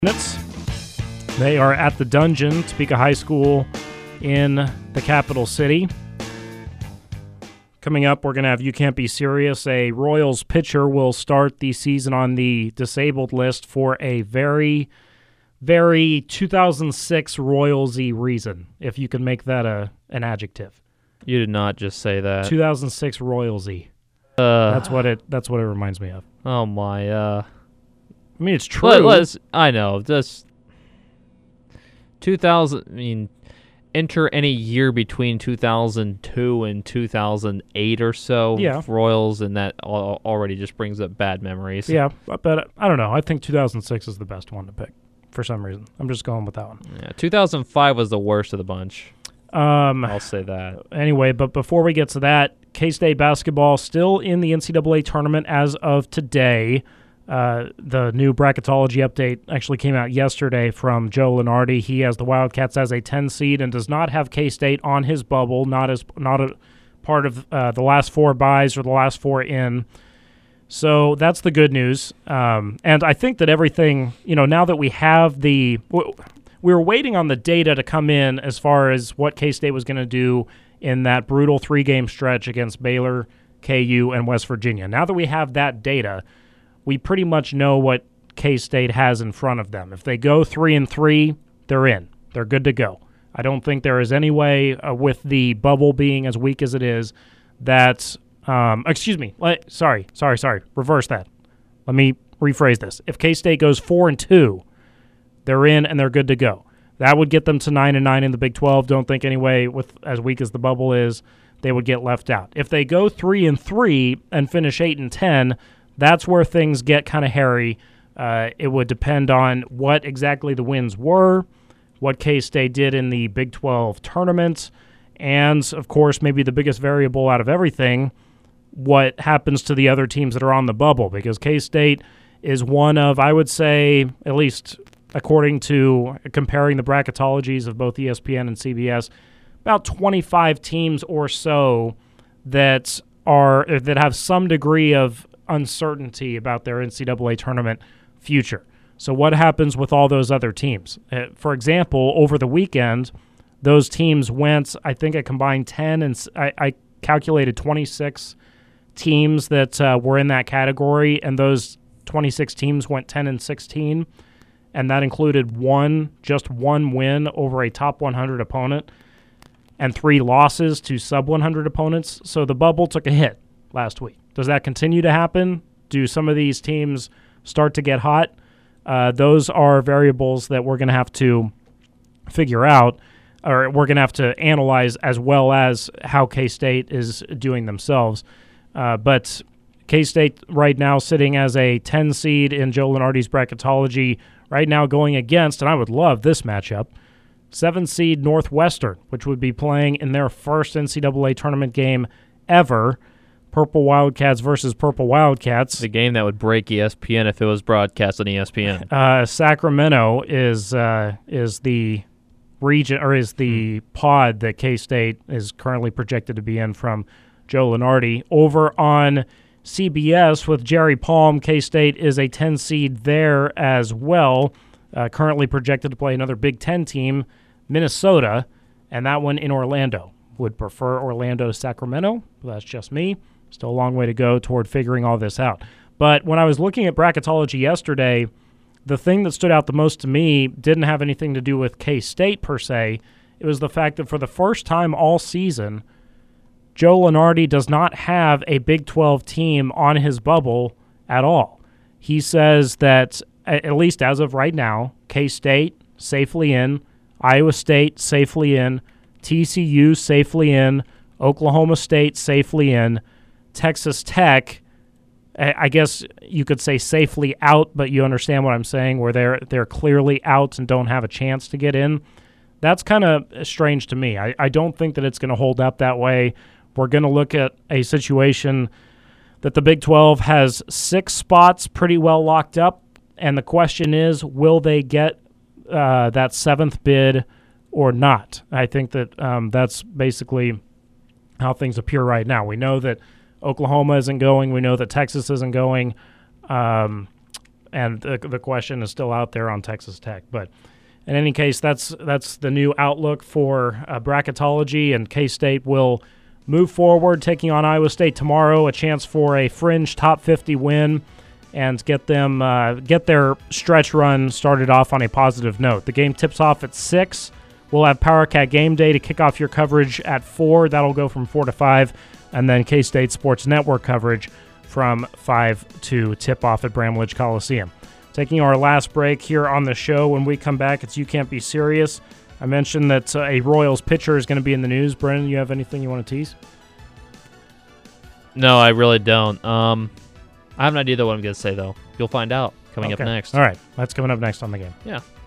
Minutes. They are at the Dungeon, Topeka High School in the capital city. Coming up, we're going to have You Can't Be Serious. A Royals pitcher will start the season on the disabled list for a very, very 2006 Royals-y reason, if you can make that an adjective. You did not just say that. 2006 Royals-y. That's what it reminds me of. Oh my. I mean, it's true. I know. Just 2000. I mean, enter any year between 2002 and 2008 or so. Yeah. Royals, and that already just brings up bad memories. Yeah, but I don't know. I think 2006 is the best one to pick for some reason. I'm just going with that one. Yeah, 2005 was the worst of the bunch. I'll say that. Anyway, but before we get to that, K-State basketball still in the NCAA tournament as of today. The new bracketology update actually came out yesterday from Joe Lunardi. He has the Wildcats as a 10 seed and does not have K-State on his bubble, not a part of the last four byes or the last four in. So that's the good news. And I think that everything, now that we have we were waiting on the data to come in as far as what K-State was going to do in that brutal three-game stretch against Baylor, KU, and West Virginia. Now that we have that data, we pretty much know what K-State has in front of them. If they go 3-3, they're in. They're good to go. I don't think there is any way, with the bubble being as weak as it is, that excuse me. Sorry. Reverse that. Let me rephrase this. If K-State goes 4-2, they're in and they're good to go. That would get them to 9-9 in the Big 12. Don't think anyway, with as weak as the bubble is, they would get left out. If they go 3-3 and finish 8-10, that's where things get kind of hairy. It would depend on what exactly the wins were, what K-State did in the Big 12 tournament, and, of course, maybe the biggest variable out of everything, what happens to the other teams that are on the bubble, because K-State is one of, I would say, at least according to comparing the bracketologies of both ESPN and CBS, about 25 teams or so that have some degree of uncertainty about their NCAA tournament future. So what happens with all those other teams? For example, over the weekend, those teams went, I think I combined 10, and I calculated 26 teams that were in that category, and those 26 teams went 10-16, and that included just one win over a top 100 opponent and 3 losses to sub-100 opponents. So the bubble took a hit last week. Does that continue to happen? Do some of these teams start to get hot? Those are variables that we're going to have to figure out, or we're going to have to analyze, as well as how K-State is doing themselves. But K-State right now sitting as a 10 seed in Joe Lunardi's bracketology, right now going against, and I would love this matchup, 7 seed Northwestern, which would be playing in their first NCAA tournament game ever. Purple Wildcats versus Purple Wildcats. The game that would break ESPN if it was broadcast on ESPN. Sacramento is the region, or is the pod that K-State is currently projected to be in from Joe Lunardi. Over on CBS with Jerry Palm, K-State is a 10 seed there as well. Currently projected to play another Big Ten team, Minnesota, and that one in Orlando. Would prefer Orlando to Sacramento. Well, that's just me. Still a long way to go toward figuring all this out. But when I was looking at bracketology yesterday, the thing that stood out the most to me didn't have anything to do with K-State per se. It was the fact that for the first time all season, Joe Lunardi does not have a Big 12 team on his bubble at all. He says that, at least as of right now, K-State safely in, Iowa State safely in, TCU safely in, Oklahoma State safely in, Texas Tech, I guess you could say safely out, but you understand what I'm saying, where they're clearly out and don't have a chance to get in. That's kind of strange to me. I don't think that it's going to hold up that way. We're going to look at a situation that the Big 12 has 6 spots pretty well locked up, and the question is, will they get that 7th bid or not? I think that that's basically how things appear right now. We know that Oklahoma isn't going. We know that Texas isn't going. and the question is still out there on Texas Tech. But in any case, that's the new outlook for bracketology, and K-State will move forward, taking on Iowa State tomorrow, a chance for a fringe top 50 win and get their stretch run started off on a positive note. The game tips off at 6. We'll have PowerCat Game Day to kick off your coverage at 4. That'll go from 4 to 5, and then K-State Sports Network coverage from 5 to tip-off at Bramlage Coliseum. Taking our last break here on the show. When we come back, it's You Can't Be Serious. I mentioned that a Royals pitcher is going to be in the news. Brennan, you have anything you want to tease? No, I really don't. I have an idea what I'm going to say, though. You'll find out coming up next. All right. That's coming up next on the game. Yeah.